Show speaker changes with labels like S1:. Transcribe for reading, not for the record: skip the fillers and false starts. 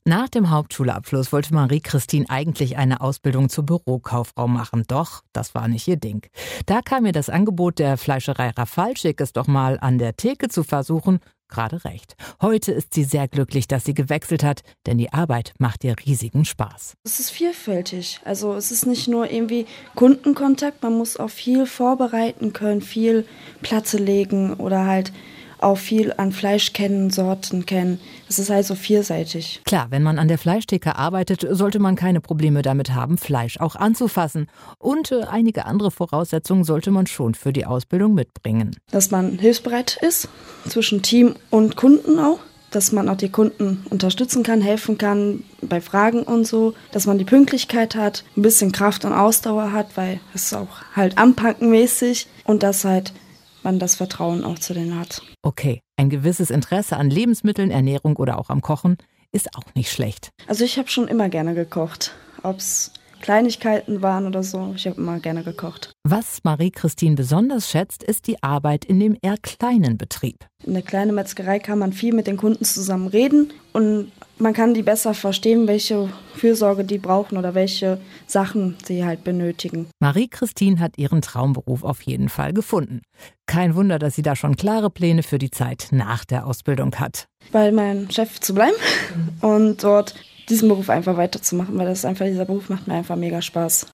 S1: Nach dem Hauptschulabschluss wollte Marie-Christine eigentlich eine Ausbildung zur Bürokauffrau machen. Doch, das war nicht ihr Ding. Da kam ihr das Angebot der Fleischerei Rafalschik, es doch mal an der Theke zu versuchen, gerade recht. Heute ist sie sehr glücklich, dass sie gewechselt hat, denn die Arbeit macht ihr riesigen Spaß.
S2: Es ist vielfältig. Also es ist nicht nur irgendwie Kundenkontakt, man muss auch viel vorbereiten können, viel Platte legen oder halt auch viel an Fleisch kennen, Sorten kennen. Es ist halt so vielseitig.
S1: Klar, wenn man an der Fleischtheke arbeitet, sollte man keine Probleme damit haben, Fleisch auch anzufassen. Und einige andere Voraussetzungen sollte man schon für die Ausbildung mitbringen.
S2: Dass man hilfsbereit ist, zwischen Team und Kunden auch. Dass man auch die Kunden unterstützen kann, helfen kann bei Fragen und so. Dass man die Pünktlichkeit hat, ein bisschen Kraft und Ausdauer hat, weil es auch halt anpackenmäßig. Und dass halt man das Vertrauen auch zu denen hat.
S1: Okay, ein gewisses Interesse an Lebensmitteln, Ernährung oder auch am Kochen ist auch nicht schlecht.
S2: Also ich habe schon immer gerne gekocht. Ob es Kleinigkeiten waren oder so, ich habe immer gerne gekocht.
S1: Was Marie-Christine besonders schätzt, ist die Arbeit in dem eher kleinen Betrieb.
S2: In der kleinen Metzgerei kann man viel mit den Kunden zusammen reden und man kann die besser verstehen, welche Fürsorge die brauchen oder welche Sachen sie halt benötigen.
S1: Marie-Christine hat ihren Traumberuf auf jeden Fall gefunden. Kein Wunder, dass sie da schon klare Pläne für die Zeit nach der Ausbildung hat.
S2: Bei meinem Chef zu bleiben und dort diesen Beruf einfach weiterzumachen, weil dieser Beruf macht mir einfach mega Spaß.